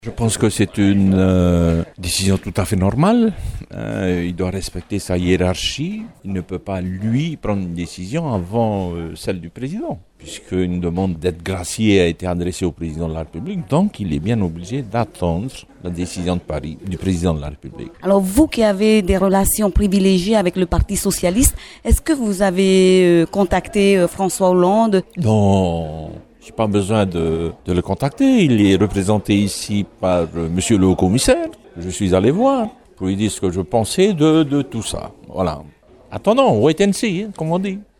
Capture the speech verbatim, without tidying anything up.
Je pense que c'est une euh, décision tout à fait normale. Euh, il doit respecter sa hiérarchie. Il ne peut pas, lui, prendre une décision avant euh, celle du président, puisqu'une demande d'être gracié a été adressée au président de la République. Donc, il est bien obligé d'attendre la décision de Paris, du président de la République. Alors, vous qui avez des relations privilégiées avec le Parti socialiste, est-ce que vous avez euh, contacté euh, François Hollande? Non. J'ai pas besoin de, de le contacter. Il est représenté ici par euh, monsieur le haut-commissaire. Je suis allé voir pour lui dire ce que je pensais de, de tout ça. Voilà. Attendons, wait and see, hein, comme on dit.